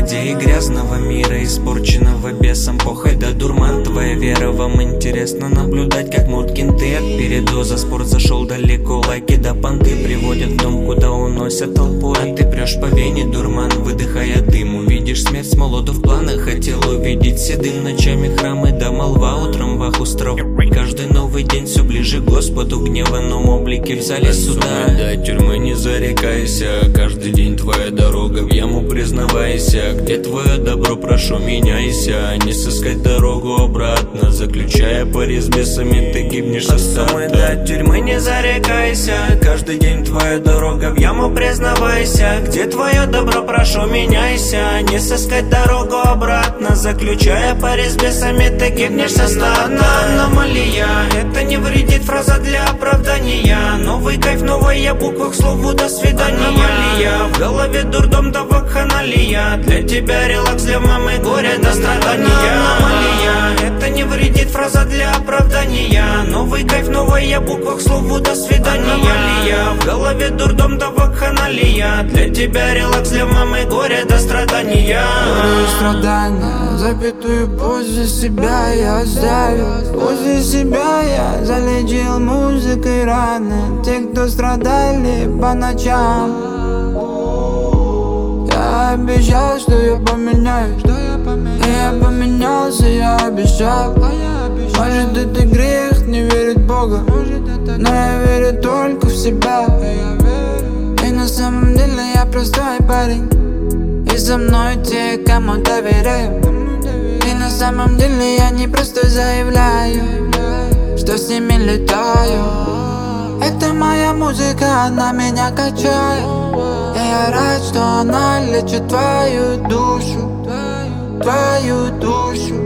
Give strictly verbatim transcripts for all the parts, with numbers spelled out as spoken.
идей грязного мира, испорченного бесом, похоть да дурман. Твоя вера, вам интересно наблюдать, как Муткин ты от передоза. Спорт зашел далеко, лайки да понты приводят в дом, куда уносят толпой. А ты прешь по вене, дурман, выдыхая дым. Увидишь смерть с молоду в планах, хотел увидеть седым ночами храмы да молва утром в остров. Каждый новый день все ближе к Господу, в гневанном облике взяли сюда. До тюрьмы не зарекайся, каждый день твоя дорога в яму, признавайся. Где твое добро, прошу, меняйся. Не сыскать дорогу обратно, заключая пари с бесами, ты гибнешь со старта. До тюрьмы не зарекайся, каждый день твоя дорога в яму, признавайся. Где твое добро, прошу, меняйся. Не сыскать дорогу обратно, заключая пари с бесами, ты гибнешь со старта. Аномалия, это не вредит, фраза для оправдания. Новый кайф, новая буква к слову до свидания. Аномалия, в голове дурдом да вакханалия. Для тебя релакс, для мамы горе до страдания. Аномалия, это не вредит, фраза для оправдания. Новый кайф, новая буква к слову до свидания. Аномалия, в голове дурдом да вакханалия. Для тебя релакс, для мамы горе до страдания. Горе и страдания, запятую после себя я оставил. После себя я залечил музыкой раны. Те, кто страдали по ночам. Я обещал, что я поменяюсь, и я поменялся, я обещал. Может, это грех не верить в Бога, но я верю только в себя. И на самом деле я простой парень, и со мной те, кому доверяю. И на самом деле я не просто заявляю, что с ними летаю. Это моя музыка, она меня качает. И я рад, что она лечит твою душу, твою душу.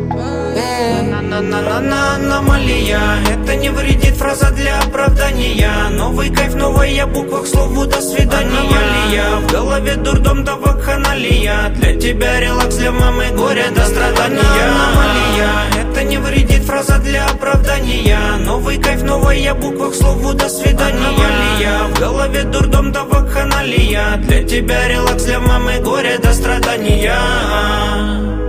Аномалия, это не вредит, фраза для оправдания. Новый кайф, новая буква к слову до свидания. Аномалия, в голове дурдом да вакханалия. Для тебя релакс, для мамы горе до страдания. Аномалия, это не вредит, фраза для оправдания. Новый кайф, новая буква к слову до свидания. Аномалия, в голове дурдом да вакханалия. Для тебя релакс, для мамы горе до страдания.